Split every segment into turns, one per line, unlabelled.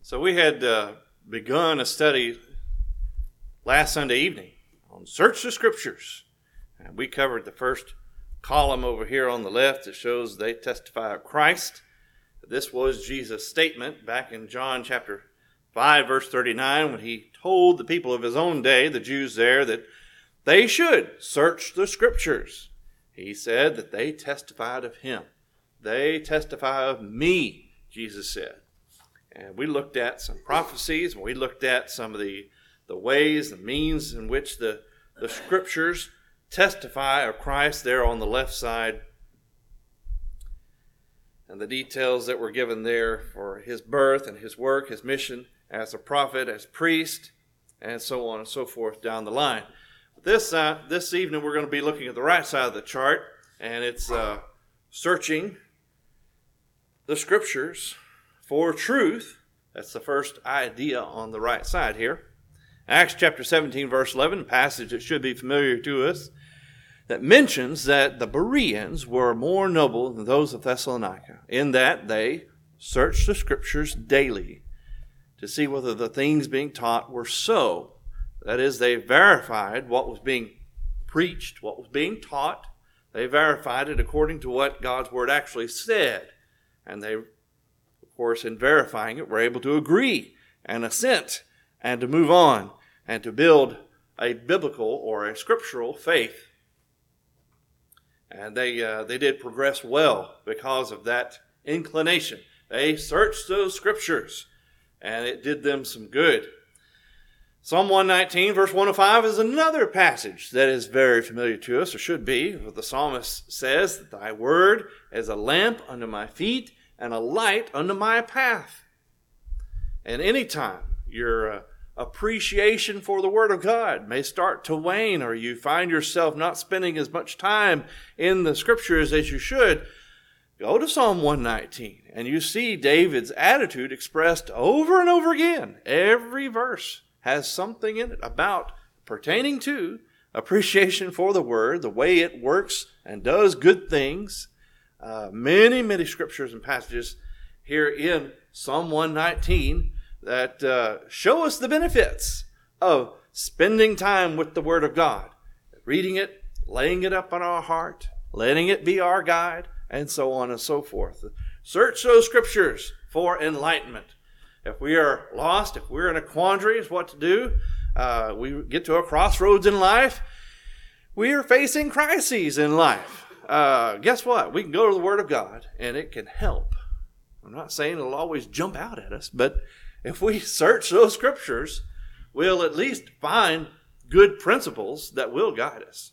So we had begun a study last Sunday evening on Search the Scriptures. And we covered the first column over here on the left that shows they testify of Christ. This was Jesus' statement back in John chapter 5, verse 39, when he told the people of his own day, the Jews there, that they should search the Scriptures. He said that they testified of him. They testify of me, Jesus said. And we looked at some prophecies, and we looked at some of the ways, the means in which the Scriptures testify of Christ there on the left side, and the details that were given there for his birth and his work, his mission as a prophet, as priest, and so on and so forth down the line. This evening we're going to be looking at the right side of the chart, and it's searching the Scriptures for truth. That's the first idea on the right side here. Acts chapter 17, verse 11, a passage that should be familiar to us, that mentions that the Bereans were more noble than those of Thessalonica, in that they searched the Scriptures daily to see whether the things being taught were so. That is, they verified what was being preached, what was being taught. They verified it according to what God's Word actually said. And they, of course, in verifying it, were able to agree and assent and to move on and to build a biblical or a scriptural faith. And they did progress well because of that inclination. They searched those Scriptures, and it did them some good. Psalm 119, verse 105 is another passage that is very familiar to us, or should be. The psalmist says that thy word is a lamp unto my feet and a light unto my path. And anytime your appreciation for the Word of God may start to wane, or you find yourself not spending as much time in the Scriptures as you should, go to Psalm 119, and you see David's attitude expressed over and over again. Every verse has something in it about pertaining to appreciation for the Word, the way it works and does good things. Many Scriptures and passages here in Psalm 119 that show us the benefits of spending time with the Word of God, reading it, laying it up on our heart, letting it be our guide, and so on and so forth. Search those Scriptures for enlightenment. If we are lost, if we're in a quandary as what to do, we get to a crossroads in life, we are facing crises in life. Guess what? We can go to the Word of God, and it can help. I'm not saying it'll always jump out at us, but if we search those Scriptures, we'll at least find good principles that will guide us.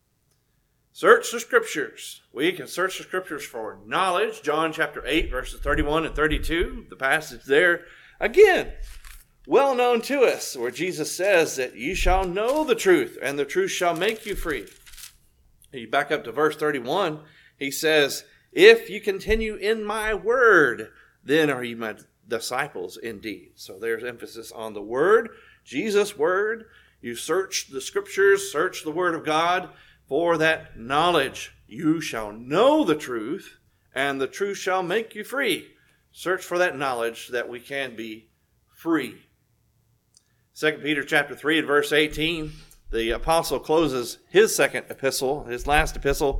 Search the Scriptures. We can search the Scriptures for knowledge. John chapter 8, verses 31 and 32, the passage there, again, well known to us, where Jesus says that ye shall know the truth, and the truth shall make you free. You back up to verse 31, he says, if you continue in my word, then are you my disciples indeed. So there's emphasis on the Word, Jesus' Word. You search the Scriptures, search the Word of God for that knowledge. You shall know the truth, and the truth shall make you free. Search for that knowledge that we can be free. 2 Peter chapter 3 and verse 18, the apostle closes his second epistle, his last epistle,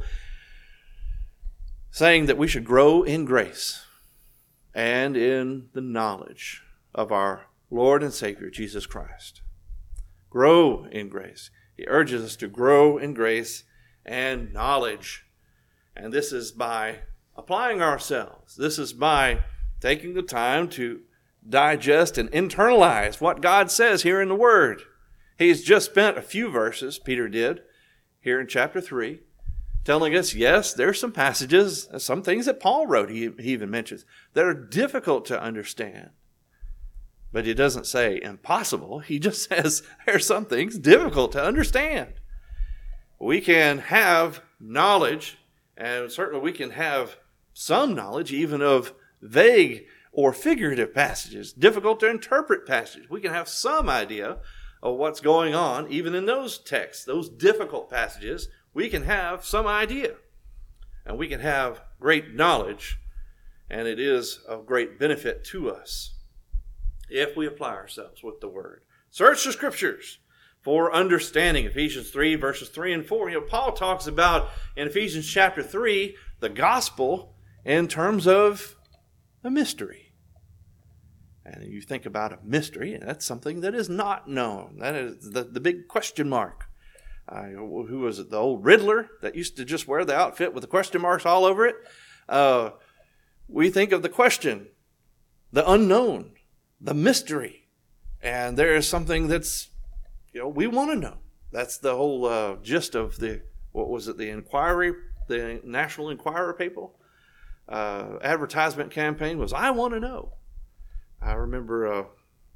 saying that we should grow in grace and in the knowledge of our Lord and Savior, Jesus Christ. Grow in grace. He urges us to grow in grace and knowledge. And this is by applying ourselves. This is by taking the time to digest and internalize what God says here in the Word. He's just spent a few verses, Peter did, here in chapter 3, telling us, yes, there's some passages, some things that Paul wrote, he even mentions, that are difficult to understand. But he doesn't say impossible. He just says there's some things difficult to understand. We can have knowledge, and certainly we can have some knowledge even of vague or figurative passages, difficult to interpret passages. We can have some idea of what's going on even in those texts, those difficult passages. We can have some idea, and we can have great knowledge, and it is of great benefit to us. if we apply ourselves with the Word. Search the Scriptures for understanding. Ephesians 3, verses 3 and 4. Paul talks about, in Ephesians chapter 3, the gospel in terms of a mystery. And you think about a mystery, that's something that is not known. That is the big question mark. Who was it? The old Riddler that used to just wear the outfit with the question marks all over it. We think of the question, the unknown, the mystery. And there is something that's, we want to know. That's the whole gist of the Inquiry, the National Enquirer people. Advertisement campaign was, I want to know. I remember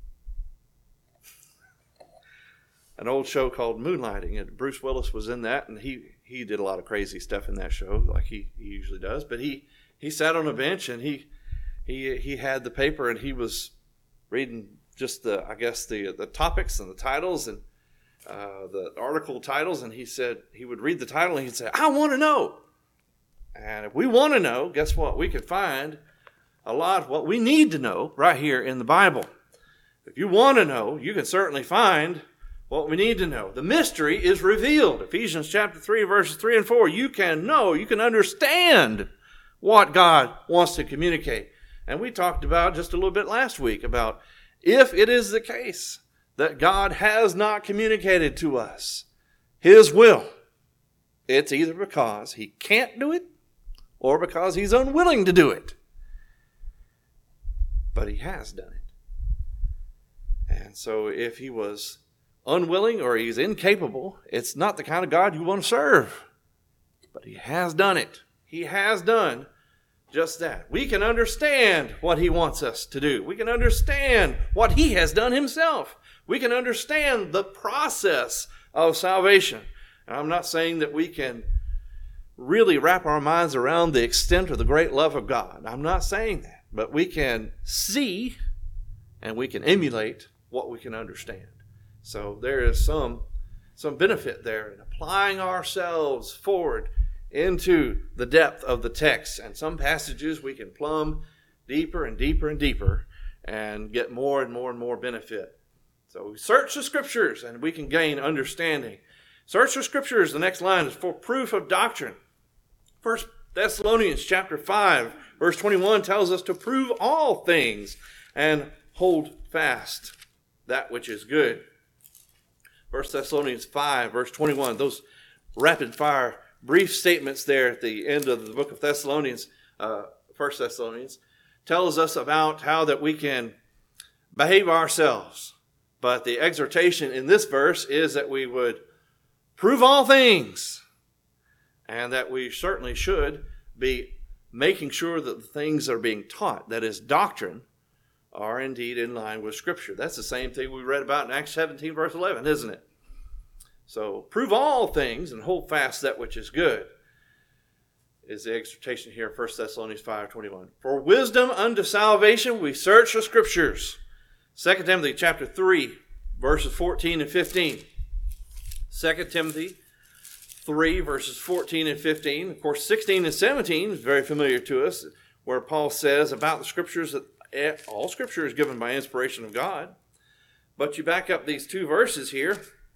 an old show called Moonlighting, and Bruce Willis was in that, and he did a lot of crazy stuff in that show, like he usually does. But he sat on a bench, and he had the paper, and he was reading just the topics and the titles and the article titles, and he said he would read the title and he'd say, I want to know. And if we want to know, guess what? We can find a lot of what we need to know right here in the Bible. If you want to know, you can certainly find what we need to know. The mystery is revealed. Ephesians chapter 3, verses 3 and 4. You can know, you can understand what God wants to communicate. And we talked about just a little bit last week about if it is the case that God has not communicated to us His will, it's either because He can't do it or because He's unwilling to do it. But He has done it. And so if He was unwilling or He's incapable, it's not the kind of God you want to serve. But He has done it. He has done just that. We can understand what He wants us to do. We can understand what He has done Himself. We can understand the process of salvation. And I'm not saying that we can really wrap our minds around the extent of the great love of God. I'm not saying that. But we can see and we can emulate what we can understand. So there is some benefit there in applying ourselves forward into the depth of the text. And some passages we can plumb deeper and deeper and deeper and get more and more and more benefit. So we search the Scriptures and we can gain understanding. Search the Scriptures, the next line is for proof of doctrine. 1 Thessalonians chapter 5, verse 21 tells us to prove all things and hold fast that which is good. 1 Thessalonians 5, verse 21, those rapid fire brief statements there at the end of the book of Thessalonians, 1 Thessalonians, tells us about how that we can behave ourselves. But the exhortation in this verse is that we would prove all things, and that we certainly should be making sure that the things that are being taught, that is doctrine, are indeed in line with Scripture. That's the same thing we read about in Acts 17, verse 11, isn't it? So, prove all things and hold fast that which is good, is the exhortation here in 1 Thessalonians 5:21. For wisdom unto salvation we search the Scriptures. 2 Timothy chapter 3, verses 14 and 15. 2 Timothy 3, verses 14 and 15. Of course, 16 and 17 is very familiar to us, where Paul says about the Scriptures that all Scripture is given by inspiration of God. But you back up these two verses here.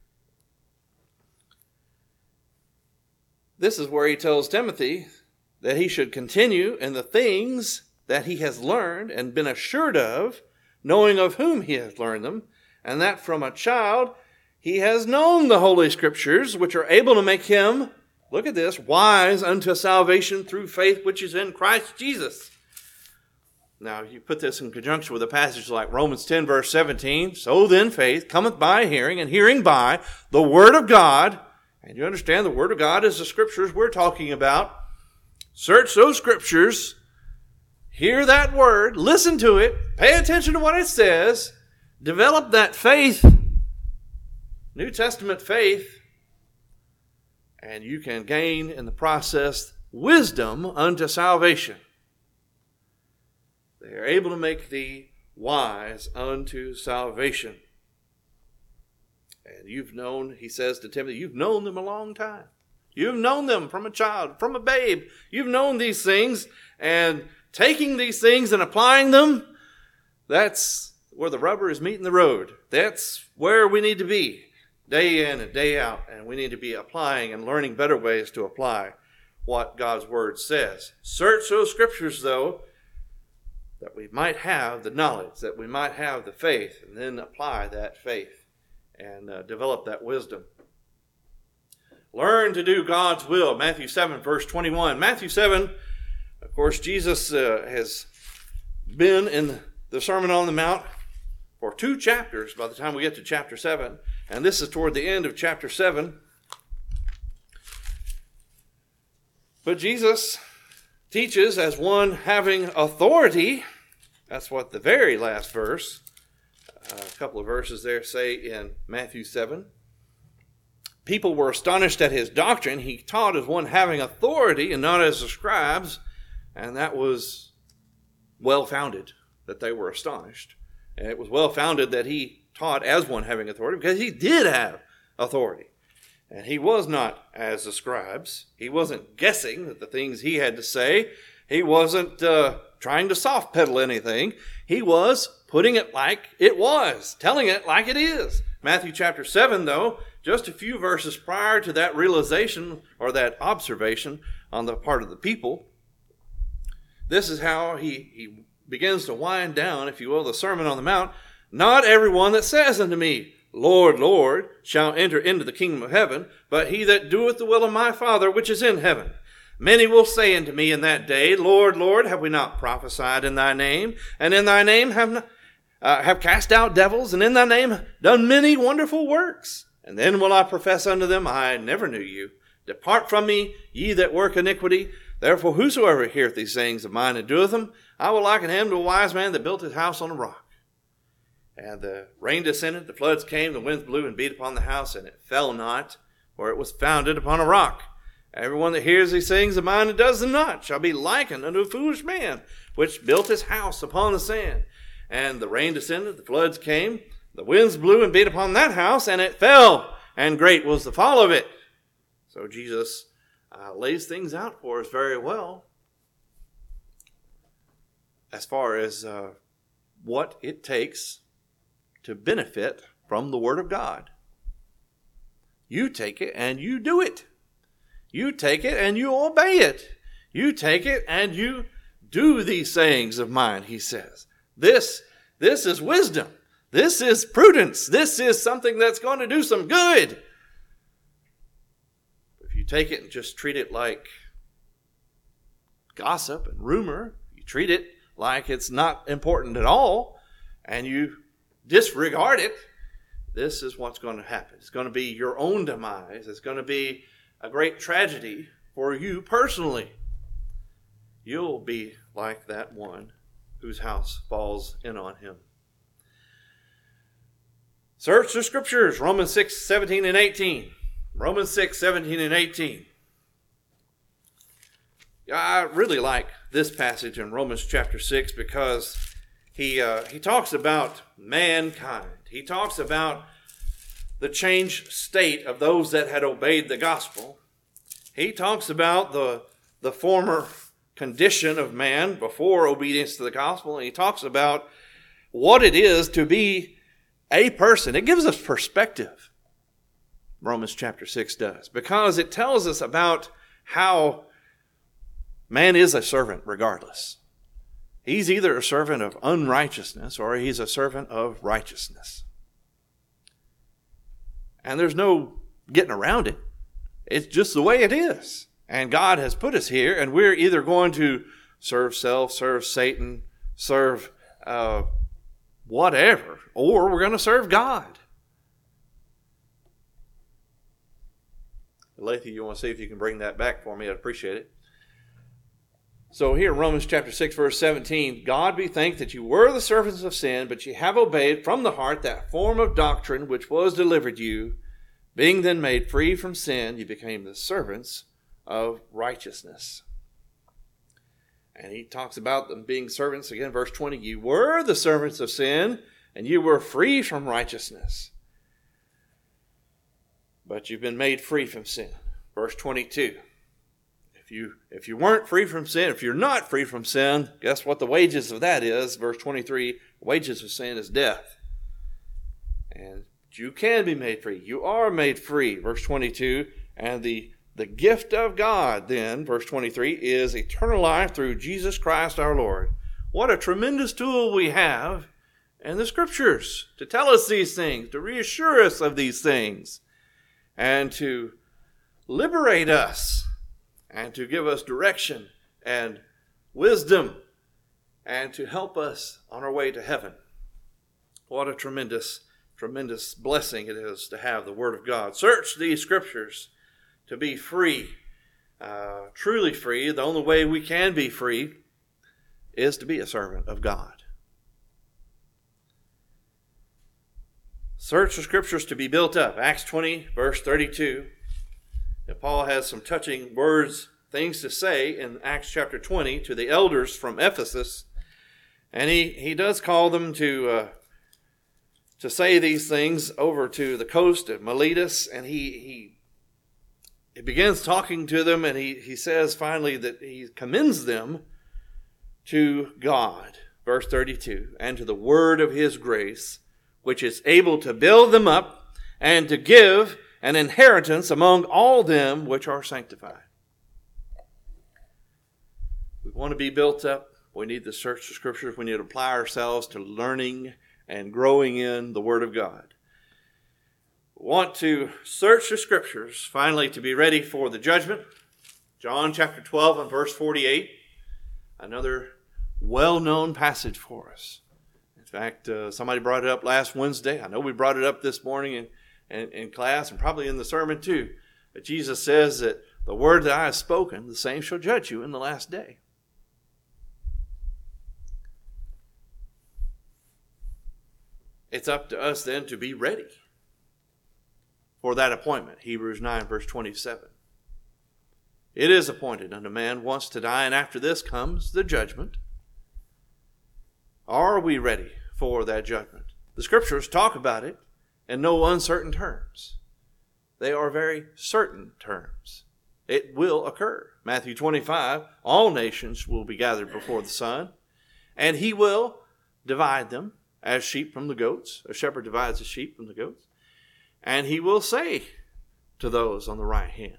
This is where he tells Timothy that he should continue in the things that he has learned and been assured of, knowing of whom he has learned them, and that from a child he has known the Holy Scriptures, which are able to make him, look at this, wise unto salvation through faith which is in Christ Jesus. Now, you put this in conjunction with a passage like Romans 10, verse 17. So then faith cometh by hearing, and hearing by the Word of God. And you understand the Word of God is the Scriptures we're talking about. Search those Scriptures. Hear that Word. Listen to it. Pay attention to what it says. Develop that faith. New Testament faith. And you can gain in the process wisdom unto salvation. They are able to make thee wise unto salvation. And you've known, he says to Timothy, you've known them a long time. You've known them from a child, from a babe. You've known these things, and taking these things and applying them, that's where the rubber is meeting the road. That's where we need to be day in and day out. And we need to be applying and learning better ways to apply what God's word says. Search those scriptures, though, that we might have the knowledge, that we might have the faith, and then apply that faith and develop that wisdom. Learn to do God's will. Matthew 7, verse 21. Matthew 7, of course, Jesus has been in the Sermon on the Mount for 2 chapters by the time we get to chapter 7. And this is toward the end of chapter 7. But Jesus teaches as one having authority. That's what the very last verse, a couple of verses there say in Matthew 7. People were astonished at his doctrine. He taught as one having authority and not as the scribes. And that was well-founded that they were astonished. And it was well-founded that he taught as one having authority because he did have authority. And he was not as the scribes. He wasn't guessing at the things he had to say. He wasn't trying to soft pedal anything. He was putting it like it was, telling it like it is. Matthew chapter 7, though, just a few verses prior to that realization or that observation on the part of the people, this is how he begins to wind down, if you will, the Sermon on the Mount. Not everyone that says unto me, Lord, Lord, shall enter into the kingdom of heaven, but he that doeth the will of my Father which is in heaven. Many will say unto me in that day, Lord, Lord, have we not prophesied in thy name? And in thy name have cast out devils, and in thy name done many wonderful works. And then will I profess unto them, I never knew you. Depart from me, ye that work iniquity. Therefore whosoever heareth these sayings of mine and doeth them, I will liken him to a wise man that built his house on a rock. And the rain descended, the floods came, the winds blew and beat upon the house, and it fell not, for it was founded upon a rock. Everyone that hears these sayings of mine and does them not shall be likened unto a foolish man, which built his house upon the sand. And the rain descended, the floods came, the winds blew and beat upon that house, and it fell, and great was the fall of it. So Jesus lays things out for us very well as far as what it takes to benefit from the Word of God. You take it and you do it. You take it and you obey it. You take it and you do these sayings of mine, he says. This is wisdom. This is prudence. This is something that's going to do some good. If you take it and just treat it like gossip and rumor, you treat it like it's not important at all, and you disregard it, this is what's going to happen. It's going to be your own demise. It's going to be a great tragedy for you personally. You'll be like that one whose house falls in on him. Search the scriptures, Romans 6, 17 and 18. Romans 6, 17 and 18. I really like this passage in Romans chapter 6 because he talks about mankind. He talks about the changed state of those that had obeyed the gospel. He talks about the former condition of man before obedience to the gospel. And he talks about what it is to be a person. It gives us perspective. Romans chapter 6 does. Because it tells us about how man is a servant regardless. He's either a servant of unrighteousness or he's a servant of righteousness. And there's no getting around it. It's just the way it is. And God has put us here, and we're either going to serve self, serve Satan, serve whatever, or we're going to serve God. Lathan, you want to see if you can bring that back for me? I'd appreciate it. So here in Romans chapter 6, verse 17, God be thanked that you were the servants of sin, but ye have obeyed from the heart that form of doctrine which was delivered you. Being then made free from sin, you became the servants of righteousness. And he talks about them being servants. Again, verse 20, you were the servants of sin, and you were free from righteousness. But you've been made free from sin. Verse 22. If you weren't free from sin, if you're not free from sin, guess what the wages of that is? Verse 23, Wages of sin is death. And you can be made free. You are made free. Verse 22, and the gift of God then, verse 23, is eternal life through Jesus Christ our Lord. What a tremendous tool we have in the Scriptures to tell us these things, to reassure us of these things, and to liberate us, and to give us direction and wisdom, and to help us on our way to heaven. What a tremendous blessing it is to have the Word of God. Search these Scriptures to be free, truly free. The only way we can be free is to be a servant of God. Search the Scriptures to be built up. Acts 20, verse 32. And Paul has some touching words, things to say in Acts chapter 20 to the elders from Ephesus. And he does call them to say these things over to the coast of Miletus. And he begins talking to them, and he says finally that he commends them to God. Verse 32, and to the word of his grace, which is able to build them up and to give an inheritance among all them which are sanctified. We want to be built up. We need to search the Scriptures. We need to apply ourselves to learning and growing in the Word of God. We want to search the Scriptures, finally, to be ready for the judgment. John chapter 12 and verse 48, another well-known passage for us. In fact, somebody brought it up last Wednesday. I know we brought it up this morning in class and probably in the sermon too. But Jesus says that the word that I have spoken, the same shall judge you in the last day. It's up to us then to be ready for that appointment. Hebrews 9 verse 27. It is appointed unto man once to die, and after this comes the judgment. Are we ready for that judgment? The Scriptures talk about it in no uncertain terms. They are very certain terms. It will occur. Matthew 25, all nations will be gathered before the Son, and he will divide them as sheep from the goats. A shepherd divides the sheep from the goats. And he will say to those on the right hand,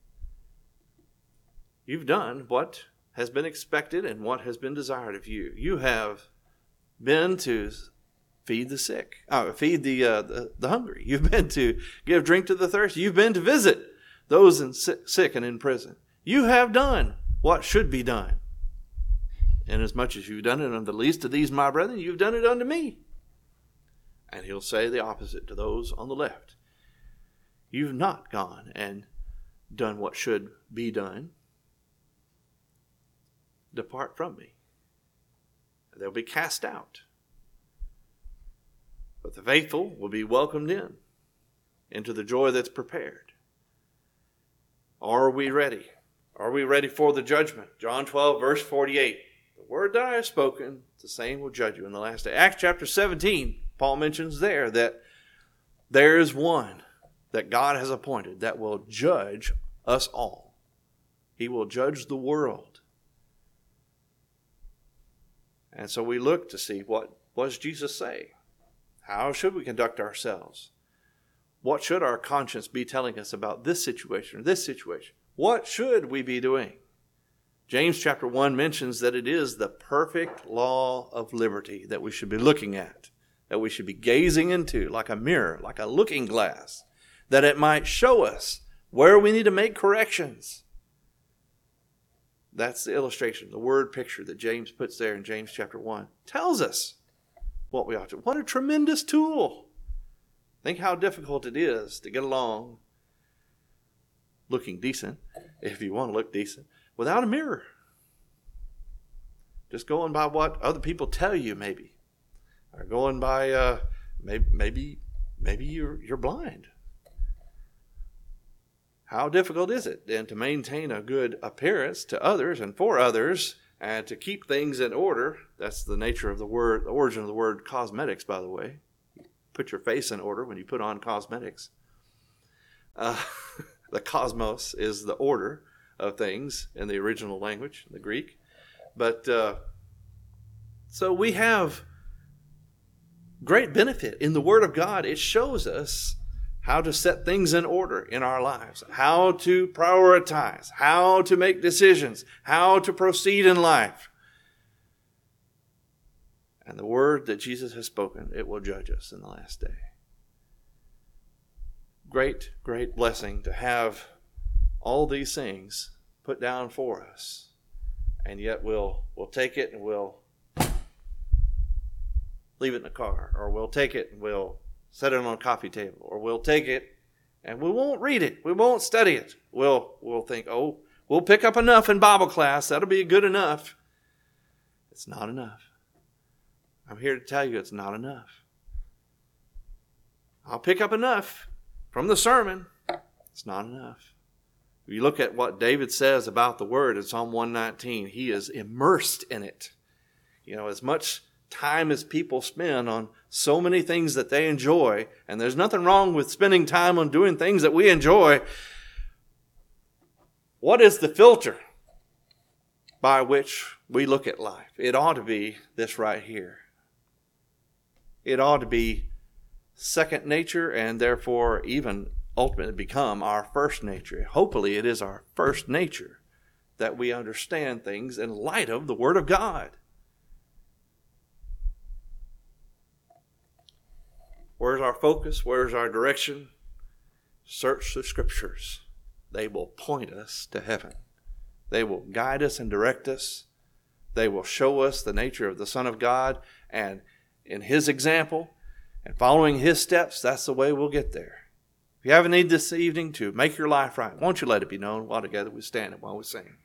you've done what has been expected and what has been desired of you. You have been to feed the sick, feed the hungry. You've been to give drink to the thirsty. You've been to visit those sick and in prison. You have done what should be done. Inasmuch as you've done it unto the least of these, my brethren, you've done it unto me. And he'll say the opposite to those on the left. You've not gone and done what should be done. Depart from me. They'll be cast out. But the faithful will be welcomed into the joy that's prepared. Are we ready? Are we ready for the judgment? John 12, verse 48. The word that I have spoken, the same will judge you in the last day. Acts chapter 17, Paul mentions there that there is one that God has appointed that will judge us all. He will judge the world. And so we look to see what does Jesus say? How should we conduct ourselves? What should our conscience be telling us about this situation or this situation? What should we be doing? James chapter 1 mentions that it is the perfect law of liberty that we should be looking at, that we should be gazing into like a mirror, like a looking glass, that it might show us where we need to make corrections. That's the illustration, the word picture that James puts there in James chapter 1. Tells us what we ought to. What a tremendous tool. Think how difficult it is to get along looking decent, if you want to look decent, without a mirror. Just going by what other people tell you maybe. Or going by, maybe you're blind. How difficult is it then to maintain a good appearance to others and for others and to keep things in order? That's the nature of the word, the origin of the word cosmetics, by the way. Put your face in order when you put on cosmetics. The cosmos is the order of things in the original language, the Greek. But so we have great benefit in the Word of God. It shows us how to set things in order in our lives, how to prioritize, how to make decisions, how to proceed in life. And the word that Jesus has spoken, it will judge us in the last day. Great, great blessing to have all these things put down for us. And yet we'll take it and we'll leave it in the car, or we'll take it and we'll set it on a coffee table, or we'll take it and we won't read it. We won't study it. We'll think, oh, we'll pick up enough in Bible class. That'll be good enough. It's not enough. I'm here to tell you it's not enough. I'll pick up enough from the sermon. It's not enough. If you look at what David says about the Word in Psalm 119, he is immersed in it. As much time as people spend on so many things that they enjoy, and there's nothing wrong with spending time on doing things that we enjoy, what is the filter by which we look at life? It ought to be this right here. It ought to be second nature, and therefore even ultimately become our first nature. Hopefully it is our first nature that we understand things in light of the Word of God. Where's our focus? Where's our direction? Search the Scriptures. They will point us to heaven. They will guide us and direct us. They will show us the nature of the Son of God. And in His example and following His steps, that's the way we'll get there. If you have a need this evening to make your life right, won't you let it be known while together we stand and while we sing.